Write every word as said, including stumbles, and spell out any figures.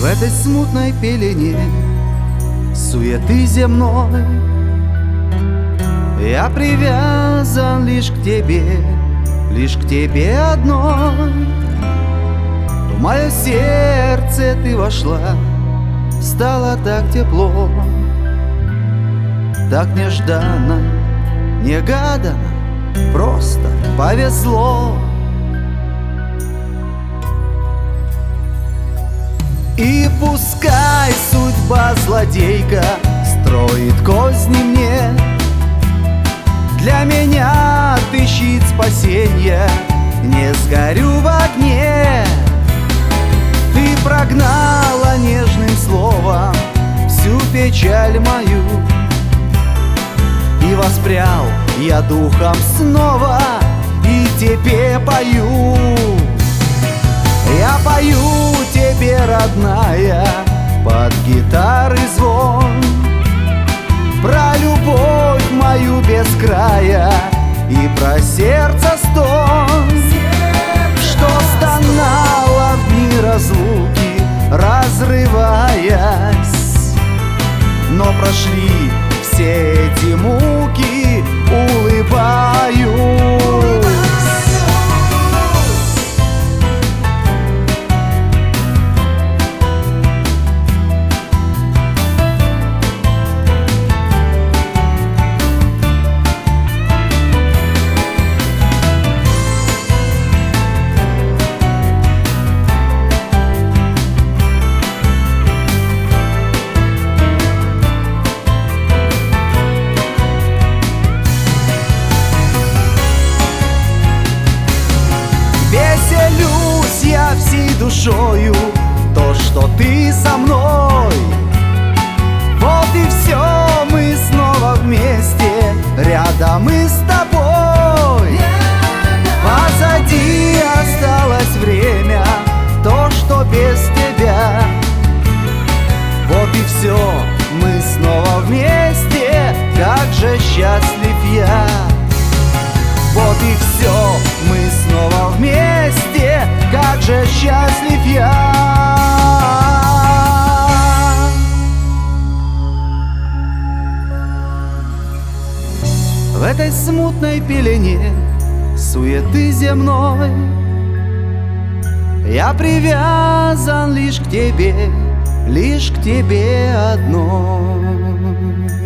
В этой смутной пелене суеты земной я привязан лишь к тебе, лишь к тебе одной. В мое сердце ты вошла, стало так тепло, так нежданно, негаданно, просто повезло. И пускай судьба злодейка строит козни мне, для меня ты щит спасенья, не сгорю в огне. Ты прогнала нежным словом всю печаль мою, и воспрял я духом снова, и тебе пою. Я пою тебе, родная, под гитары звон, про любовь мою без края и про сердце стон, что стонало в дни разлуки, разрываясь. Но прошли все эти муки, улыбаюсь. Веселюсь я всей душою, то, что ты со мной. Вот и все, мы снова вместе, рядом мы с тобой. Позади осталось время, то, что без тебя. Вот и все, мы снова вместе, как же счастлив я. Вот и все, мы снова вместе, как же счастлив я. В этой смутной пелене суеты земной я привязан лишь к тебе, лишь к тебе одной.